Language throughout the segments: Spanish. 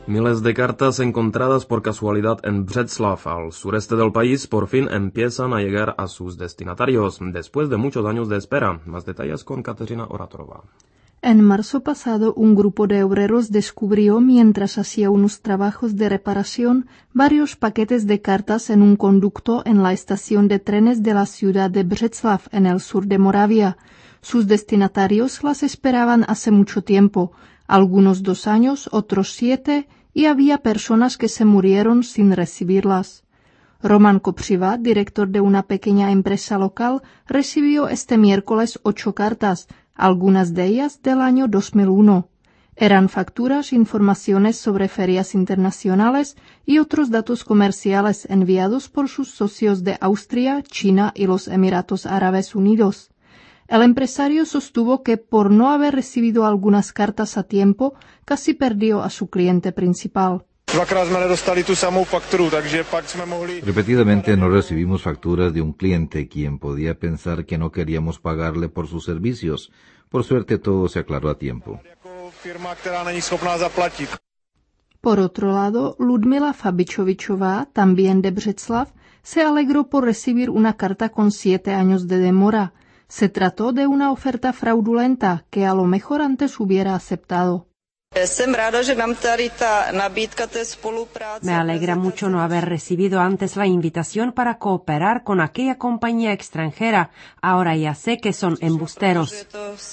Miles de cartas encontradas por casualidad en Břeclav, al sureste del país, por fin empiezan a llegar a sus destinatarios, después de muchos años de espera. Más detalles con Kateřina Oratorova. En marzo pasado, un grupo de obreros descubrió, mientras hacía unos trabajos de reparación, varios paquetes de cartas en un conducto en la estación de trenes de la ciudad de Břeclav, en el sur de Moravia. Sus destinatarios las esperaban hace mucho tiempo, algunos 2 años, otros 7, y había personas que se murieron sin recibirlas. Roman Kopřiva, director de una pequeña empresa local, recibió este miércoles 8 cartas, algunas de ellas del año 2001. Eran facturas, informaciones sobre ferias internacionales y otros datos comerciales enviados por sus socios de Austria, China y los Emiratos Árabes Unidos. El empresario sostuvo que por no haber recibido algunas cartas a tiempo, casi perdió a su cliente principal. Repetidamente no recibimos facturas de un cliente, quien podía pensar que no queríamos pagarle por sus servicios. Por suerte todo se aclaró a tiempo. Por otro lado, Ludmila Fabičovičová, también de Břeclav, se alegró por recibir una carta con 7 años de demora. Se trató de una oferta fraudulenta que a lo mejor antes hubiera aceptado. Me alegra mucho no haber recibido antes la invitación para cooperar con aquella compañía extranjera. Ahora ya sé que son embusteros.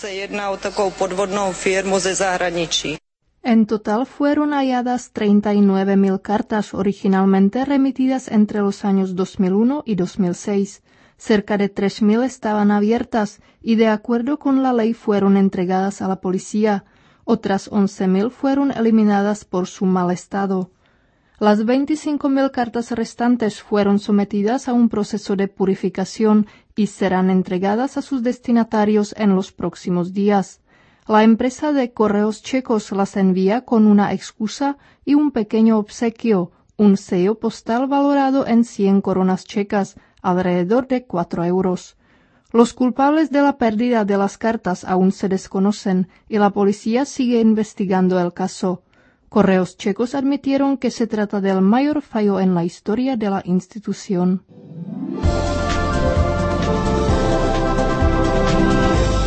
En total fueron halladas 39.000 cartas originalmente remitidas entre los años 2001 y 2006. Cerca de 3.000 estaban abiertas y de acuerdo con la ley fueron entregadas a la policía. Otras 11.000 fueron eliminadas por su mal estado. Las 25.000 cartas restantes fueron sometidas a un proceso de purificación y serán entregadas a sus destinatarios en los próximos días. La empresa de correos checos las envía con una excusa y un pequeño obsequio, un sello postal valorado en 100 coronas checas, alrededor de 4 euros. Los culpables de la pérdida de las cartas aún se desconocen y la policía sigue investigando el caso. Correos checos admitieron que se trata del mayor fallo en la historia de la institución.